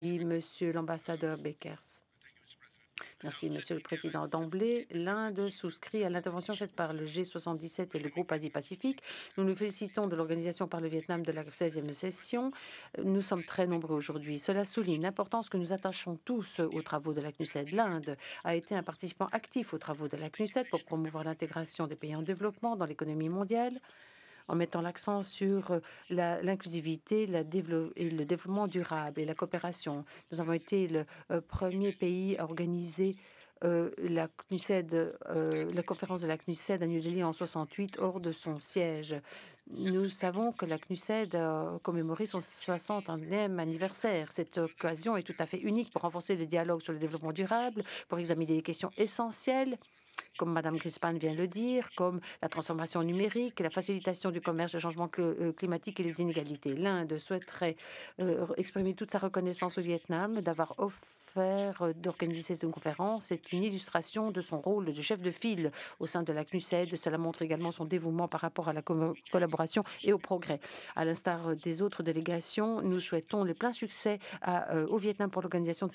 dit Monsieur l'ambassadeur Bekers. Merci, Monsieur le Président. D'emblée, l'Inde souscrit à l'intervention faite par le G77 et le groupe Asie-Pacifique. Nous nous félicitons de l'organisation par le Vietnam de la 16e session. Nous sommes très nombreux aujourd'hui. Cela souligne l'importance que nous attachons tous aux travaux de la CNUSED. L'Inde a été un participant actif aux travaux de la CNUSED pour promouvoir l'intégration des pays en développement dans l'économie mondiale, en mettant l'accent sur l'inclusivité et le développement durable et la coopération. Nous avons été le premier pays à organiser la CNUSED, la conférence de la CNUSED à New Delhi en 68 hors de son siège. Nous savons que la CNUSED a commémoré son 60e anniversaire. Cette occasion est tout à fait unique pour renforcer le dialogue sur le développement durable, pour examiner des questions essentielles comme Madame Grispan vient de le dire, comme la transformation numérique, la facilitation du commerce, le changement climatique et les inégalités. L'Inde souhaiterait exprimer toute sa reconnaissance au Vietnam d'avoir offert d'organiser cette conférence. C'est une illustration de son rôle de chef de file au sein de la CNUSED. Cela montre également son dévouement par rapport à la collaboration et au progrès. À l'instar des autres délégations, nous souhaitons le plein succès au Vietnam pour l'organisation de